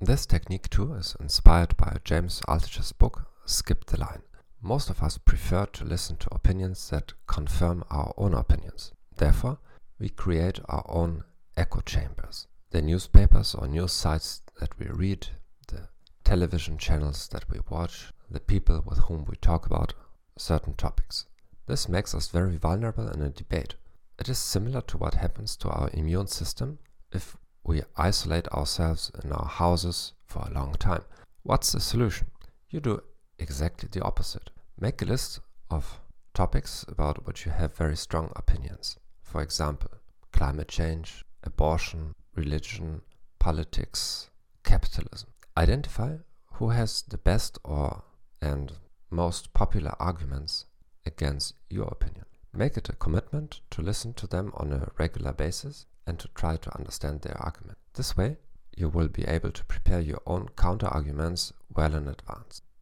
This technique too is inspired by James Altucher's book, Skip the Line. Most of us prefer to listen to opinions that confirm our own opinions. Therefore, we create our own echo chambers. The newspapers or news sites that we read, the television channels that we watch, the people with whom we talk about certain topics. This makes us very vulnerable in a debate. It is similar to what happens to our immune system if we isolate ourselves in our houses for a long time. What's the solution? You do exactly the opposite. Make a list of topics about which you have very strong opinions. For example, climate change, abortion, religion, politics, capitalism. Identify who has the best and most popular arguments against your opinion. Make it a commitment to listen to them on a regular basis and to try to understand their argument. This way, you will be able to prepare your own counter-arguments well in advance.